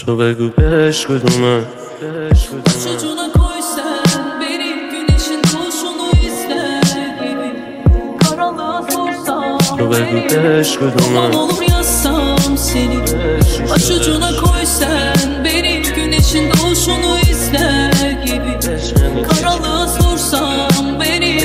تو بگو بهش کدومه Başucuna koy sen beni, güneşin doğuşunu izle gibi. Karanlığa sorsam تو بگو beni, بهش roman کدومه olur yazsam seni. Başucuna koy sen beni, güneşin doğuşunu izle gibi. Karanlığa sorsam beni.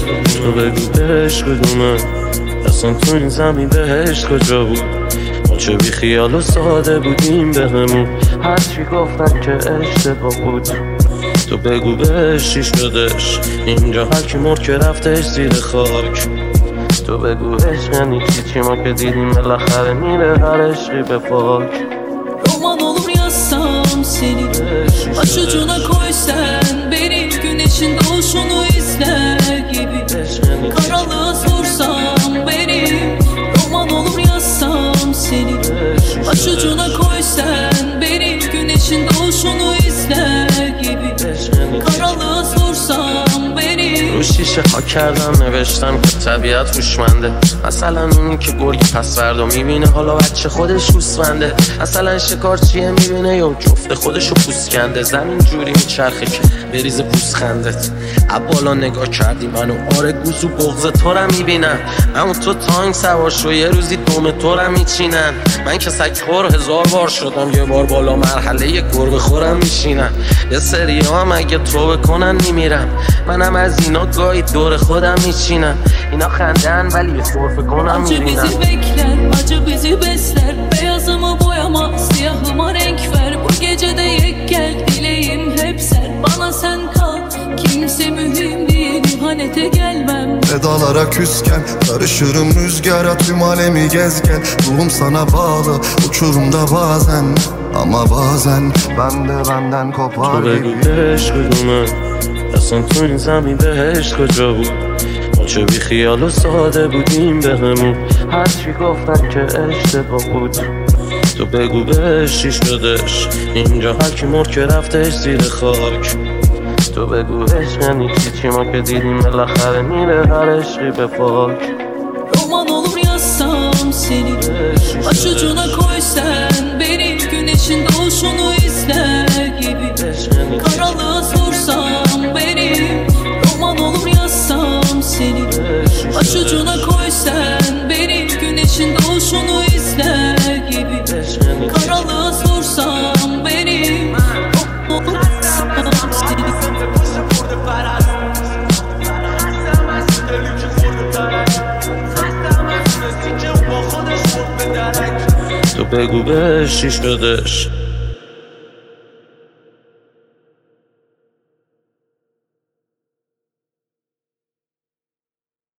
تو بگو بهش کدومه اصلا تو این زمین بهشت کجا بود ما چه بی خیال و ساده بودیم به همون هرچی گفتن که اشتباه بود تو بگو بهش چی شدش اینجا هر کی مرد که رفتش زیر خاک تو بگو عشق یعنی چی ما که دیدیم بالاخره میره هر عشقی به پاک Roman olur yazsam seni. Başucuna koy sen beni, güneşin doğuşunu izle gibi. Karanlığa sorsam beni, roman olur yazsam seni. Başucuna koy sen beni, güneşin doğuşunu izle gibi. Karanlığa sorsam beni. رو شیشه ها کردم نوشتم که طبیعت هوشمنده مثلا اونی که گرگ پس فردا میبینه حالا بچه خودش گوسفنده مثلا شکارچیه میبینه یا جفت خودشو پوست کنده زمین جوری میچرخه که بریز پوست خندت بالا نگاه کردی منو آره گوزو بغض تو رو میبینم اما تو تانک سوار شو یه روزی دوم تو رو میچینن من که سگ خور 1000 بار شدم یه بار بالا مرحله یه گربه خورم میشینم یه سری هم اگه تو بکنن میمیرم منم از اینا گاهی دور خودم میچینم اینا خندن ولی یه خورفه کنم Acı میبینم bizi bekler, acı bizi besler. Beyazımı boyama, siyahıma renk ver. Bu gecede yek gel, dileğim hep sen. Bana sen kal, kimse mühim değil, ihanete gelmem. Pedalara küsken karışırım rüzgara tüm alemi gezgen ruhum sana bağlı uçurumda bazen ama bazen ben de benden تو kopar بگو gibi بهش کدومه اصلا تو این زمین بهشت کجا بود ما چه بی خیال و ساده بودیم به همون هرچی گفتن که اشتباه بود تو بگو بهش چی شدش اینجا هر کی مرد که رفتش زیر خاک تو بگو عشق یعنی چی ما که دیدیم بالاخره میره هر عشقی به پاک Roman olur yazsam seni. Başucuna koy sen beni, güneşin doğuşunu izle gibi. Karanlığa sorsam beni, roman olur yazsam seni. Başucuna koy sen beni, güneşin doğuşunu izle gibi. Karanlığa sorsam beni, roman olur yazsam seni. تو بگو بهش چی شدش